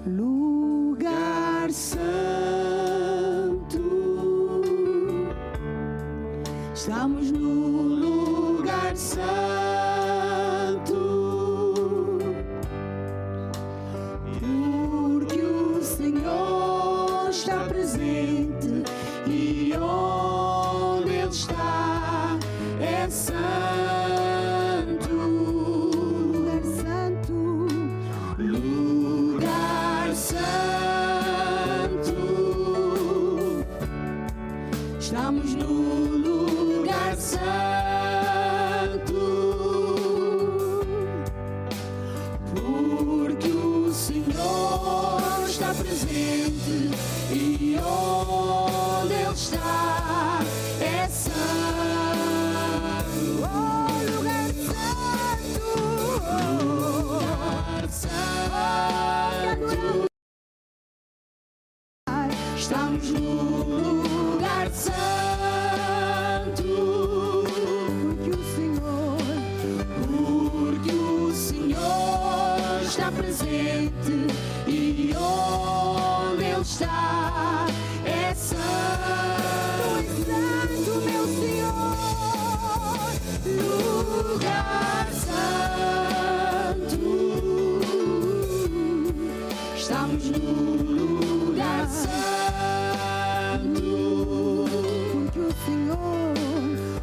lugar santo. Estamos no lugar santo, porque o Senhor está presente e onde Ele está é santo. Lugar santo, lugar santo. Estamos no lugar santo, porque o Senhor está presente e onde Ele está é santo. Oh, lugar santo, lugar santo. Estamos no lugar santo, porque o Senhor está presente e onde Ele está é santo. É santo, meu Senhor, lugar santo. Estamos no lugar santo,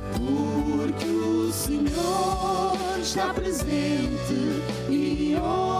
porque o Senhor está presente e